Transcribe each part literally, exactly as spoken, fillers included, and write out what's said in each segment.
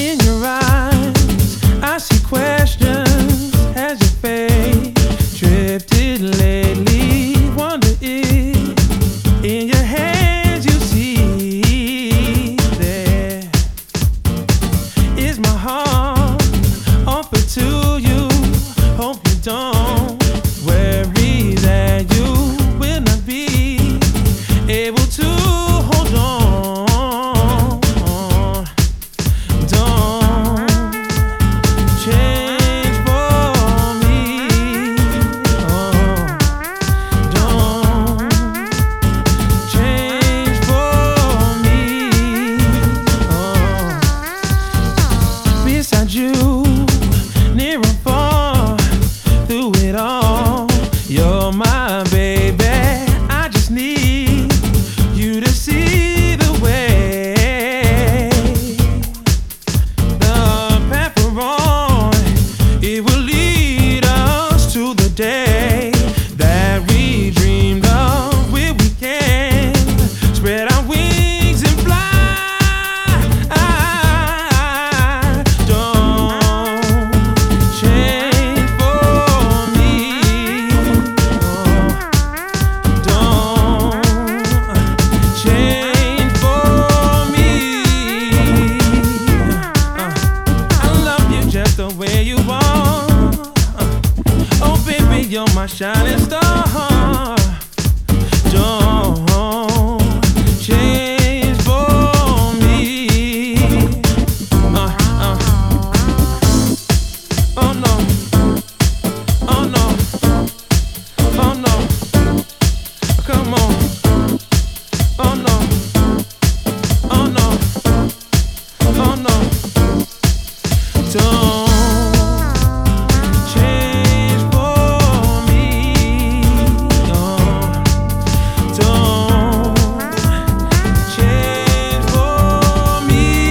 In your eyes, I see questions. Has your faith drifted lately? Wonder if in your hands you see there is my heart offered to you. Hope you don't worry that you will not be able to hold on. Don't change for me. Oh, don't change for me. Oh, beside you, near or far, through it all, you're my baby. I just need you to see the way. The path we're on, it will lead us to the day that we dreamed of, where we can spread our wings and fly. Don't change for me. Oh, don't change for me. Uh, I love you just the way you are. Uh, oh, baby, you're my shining star. Don't change for me. Uh, uh. Oh no, oh no, oh no, come on. Oh no, oh no, oh no, don't change for me. Oh, don't change for me.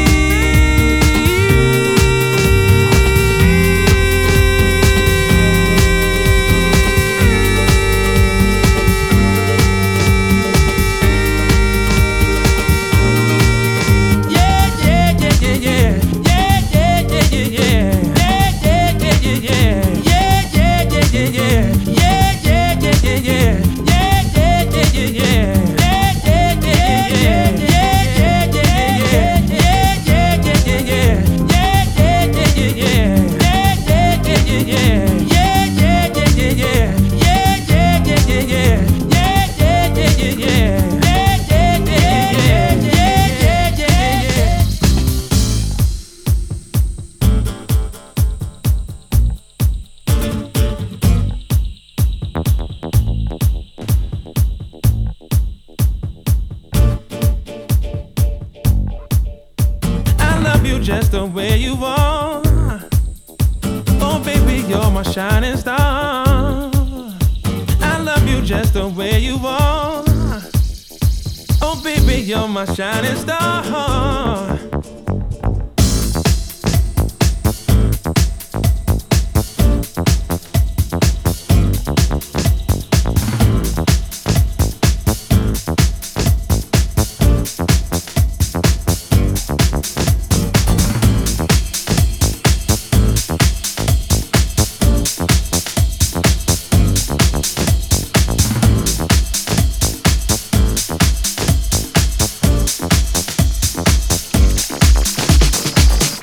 Yeah, yeah, yeah, yeah, yeah. Yeah, yeah, yeah, yeah, yeah. Yeah, yeah, yeah, yeah, yeah. Yeah, yeah, yeah, yeah, yeah. Yeah, yeah, yeah, yeah, yeah. Yeah, yeah, yeah, yeah, yeah. Yeah, yeah, yeah, yeah, yeah. Yeah, yeah, yeah, yeah, yeah. Yeah, yeah, yeah, yeah, yeah. Yeah, yeah, yeah, yeah, yeah. Yeah, yeah, yeah, yeah, yeah. Yeah, yeah, yeah, yeah, yeah. Yeah, yeah, yeah, yeah, yeah. Yeah, yeah, yeah, yeah, yeah. Yeah, yeah, yeah, yeah, yeah, yeah, yeah. I love you just the way you are. Oh, baby, you're my shining star. I love you just the way you are. Oh, baby, you're my shining star.